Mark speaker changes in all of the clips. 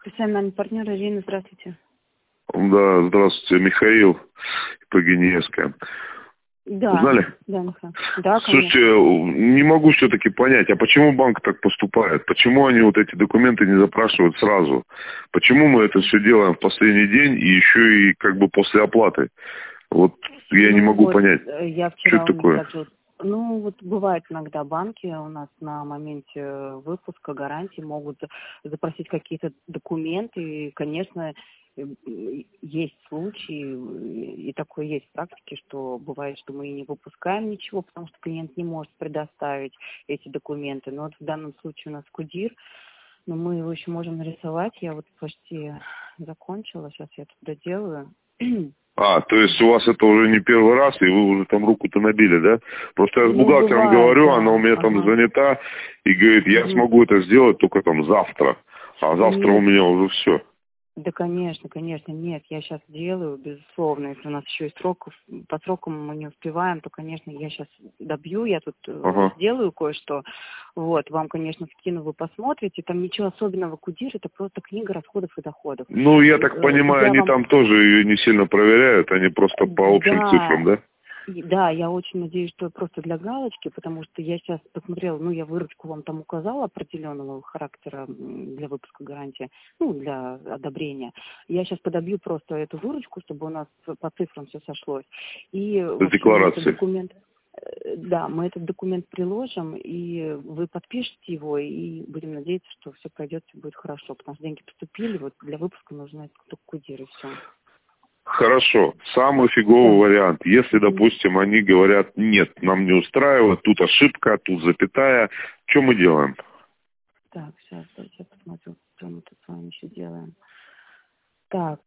Speaker 1: Профессиональный партнер Ирина, здравствуйте.
Speaker 2: Да, здравствуйте, Михаил Погиневская.
Speaker 1: Да.
Speaker 2: Узнали?
Speaker 1: Да, Михаил. Да,
Speaker 2: Слушайте,
Speaker 1: конечно.
Speaker 2: не могу все-таки понять, а почему банк так поступает? Почему они вот эти документы не запрашивают сразу? Почему мы это все делаем в последний день и еще и как бы после оплаты? Вот я не могу понять,
Speaker 1: Я
Speaker 2: что
Speaker 1: вчера
Speaker 2: это такое.
Speaker 1: также... Ну, вот бывает иногда банки у нас на моменте выпуска гарантии могут запросить какие-то документы. И, конечно, есть случаи, и такое есть в практике, что бывает, что мы и не выпускаем ничего, потому что клиент не может предоставить эти документы. Но вот в данном случае у нас КУДИР, но мы его еще можем нарисовать. Я вот почти закончила, сейчас я тут доделаю.
Speaker 2: То есть у вас это уже не первый раз, и вы уже там руку-то набили, да? Просто я с бухгалтером
Speaker 1: бывает,
Speaker 2: говорю,
Speaker 1: да.
Speaker 2: она у меня там занята, и говорит, я смогу это сделать только там завтра. А завтра у
Speaker 1: Нет.
Speaker 2: меня уже все.
Speaker 1: Да, конечно, нет, я сейчас делаю, безусловно, если у нас еще и по срокам мы не успеваем, то, конечно, я сейчас добью, я тут сделаю кое-что, вот, вам, конечно, скину, вы посмотрите, там ничего особенного КУДИР, это просто книга расходов и доходов.
Speaker 2: Ну, я так понимаю, они там тоже ее не сильно проверяют, они просто по общим цифрам, да?
Speaker 1: Да, я очень надеюсь, что просто для галочки, потому что я сейчас посмотрела, я выручку вам там указала определенного характера для выпуска гарантии, для одобрения. Я сейчас подобью просто эту выручку, чтобы у нас по цифрам все сошлось. И
Speaker 2: С декларацией.
Speaker 1: мы этот документ приложим, и вы подпишете его, и будем надеяться, что все пройдет, все будет хорошо, потому что деньги поступили, вот для выпуска нужно только КУДИР и все.
Speaker 2: Хорошо. Самый фиговый вариант. Если, допустим, они говорят, нет, нам не устраивает, тут ошибка, тут запятая, что мы делаем?
Speaker 1: Так, сейчас я посмотрю, что мы тут с вами еще делаем. Так,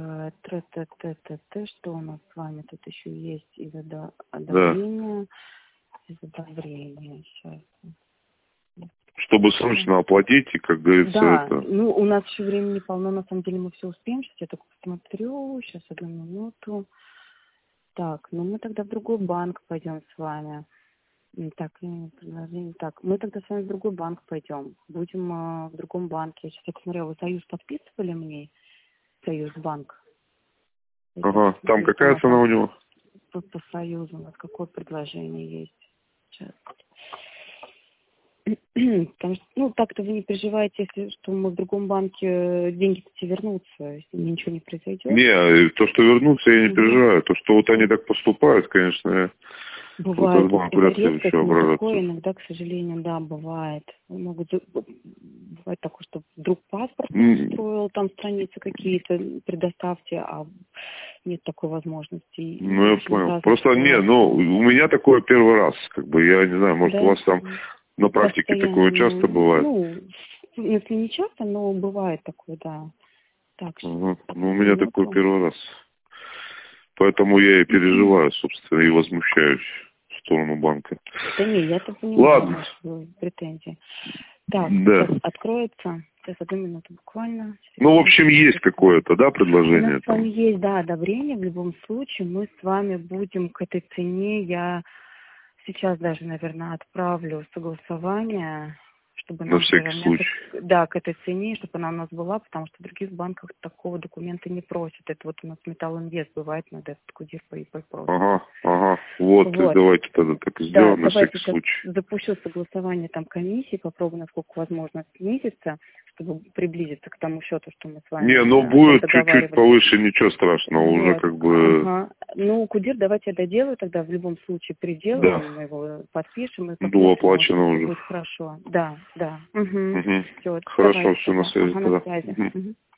Speaker 1: что у нас с вами тут еще есть из одобрения? Из одобрения, сейчас.
Speaker 2: Чтобы срочно оплатить, и, как говорится, это...
Speaker 1: у нас еще времени полно, на самом деле мы все успеем. Сейчас я только посмотрю, сейчас одну минуту. Так, мы тогда в другой банк пойдем с вами. Так, предложение. Так, мы тогда с вами в другой банк пойдем. Будем в другом банке. Я сейчас посмотрела, вы Союз подписывали мне? Союзбанк.
Speaker 2: Там какая цена у него?
Speaker 1: По Союзу у нас какое предложение есть? Сейчас. Потому что, так-то вы не переживаете, если что мы в другом банке деньги-то тебе вернутся, если ничего не произойдет.
Speaker 2: Не, то, что вернутся, я не переживаю. То, что вот они так поступают, конечно,
Speaker 1: бывает,
Speaker 2: этот банк вряд ли еще обрадуется.
Speaker 1: такое иногда, к сожалению, да, бывает. Бывает такое, что вдруг паспорт не устроил, там страницы какие-то предоставьте, а нет такой возможности.
Speaker 2: Я понял. Просто у меня такое первый раз, я не знаю, может, у вас там на практике такое часто бывает?
Speaker 1: Если не часто, но бывает такое, да. Так,
Speaker 2: у меня такой первый раз. Поэтому я и переживаю, собственно, и возмущаюсь в сторону банка.
Speaker 1: Да не, я-то понимаю ваши претензии. Так, сейчас откроется. Сейчас, одну минуту буквально.
Speaker 2: В общем, есть какое-то, предложение?
Speaker 1: У нас с вами есть, одобрение. В любом случае мы с вами будем к этой цене, я сейчас даже, наверное, отправлю согласование, чтобы
Speaker 2: на всякий случай.
Speaker 1: Да, к этой цене, чтобы она у нас была, потому что в других банках такого документа не просят. Это вот у нас Металлинвест бывает, надо этот КУДИР просит.
Speaker 2: Вот, давайте тогда так и сделаем, на всякий случай.
Speaker 1: Запущу согласование комиссии, попробую, насколько возможно, снизиться, чтобы приблизиться к тому счету, что мы с вами
Speaker 2: будет чуть-чуть повыше, ничего страшного, уже
Speaker 1: КУДИР давайте я доделаю тогда, в любом случае переделаем, мы его подпишем.
Speaker 2: Оплачено уже.
Speaker 1: Будет хорошо, да.
Speaker 2: Хорошо, все на связи тогда.
Speaker 1: На связи.